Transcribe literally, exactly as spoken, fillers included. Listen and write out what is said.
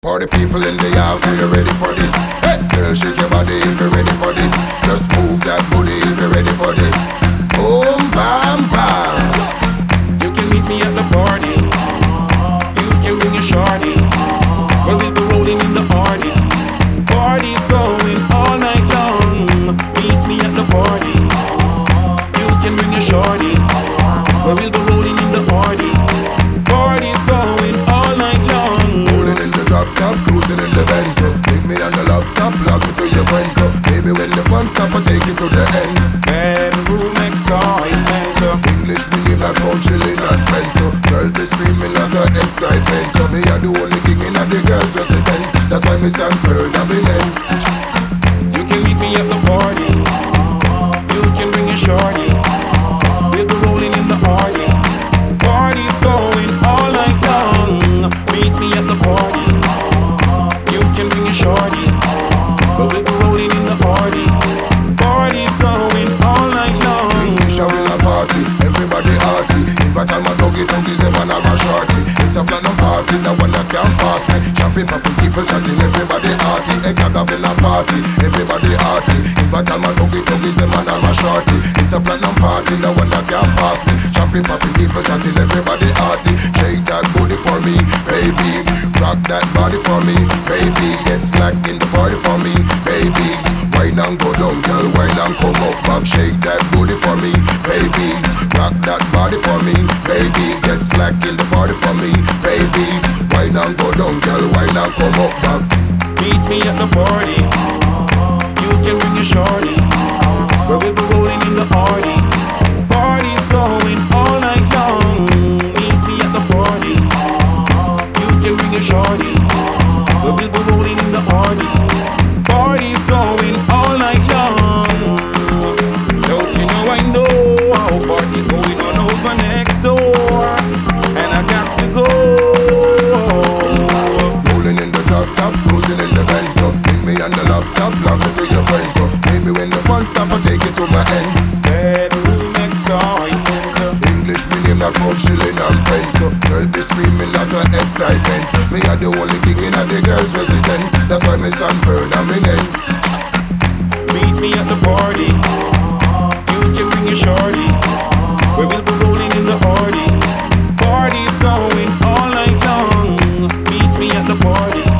Party people in the house, are you ready for this? Hey, girl, shake your body if you're ready for this. Just move that booty if you're ready for this. Boom, bam, bam. You can meet me at the party. You can bring your shorty. Well, we'll be rolling in the party. Party's going all night long. Meet me at the party. You can bring your shorty. Well, we'll be rolling in the party. Party's going all night long. Rolling in the drop top, cruising in the Benz. So bring me on the laptop, log me to your friends. So baby, when the fun stop, I take you to the end. Bedroom excitement. English me name like pound chilling and friends. So girl be screaming like a excitement. So me are the only king in the girls resident. That's why me stand firm and be end. You can meet me at the party. You can bring your shorty. We'll be rolling in the party. Party's going all night long. Meet me at the party. You can bring your shorty. But we'll be rolling in the party. Party's going all night long. English are in a party, everybody hearty. Invite all my doggy doggies, them and I'm a shorty. It's a platinum party, the one that can't pass me. Champagne popping, people chatting, everybody hearty. Egg have in a party, everybody hearty. Invite all my doggy doggies, them and I'm a shorty. It's a platinum party, the one that can't pass me. Champagne popping, people chatting, everybody hearty. Shake that booty for me, baby. Rock that body for me, baby. Get slack in the party for me, baby. Wine and go down, girl, wine and come up back. Shake that booty for me, baby. Rock that body for me, baby. Get slack in the party for me, baby. Wine and go down, girl, wine and come up back. Meet me at the party. You can bring your shorty. Where we'll be rolling in the party. Party's going all night long. Meet me at the party. You can bring your shorty. Where we'll be rolling in the party. Party's going all night long. Don't you know I know how party's going on over next door. And I got to go. Rolling in the drop top, cruising in the Benz. So bring me on the laptop, log me to your friends. So maybe when the fun stop, I take it to my ends. Bedroom excitement. English me name like pound chilling and friends. So girl be screaming like a excitement. Me are the only king in the girls resident. That's why me stand firm and me end. Meet me at the party. You can bring your shorty. Where we'll be rolling in the party. Party's going all night long. Meet me at the party.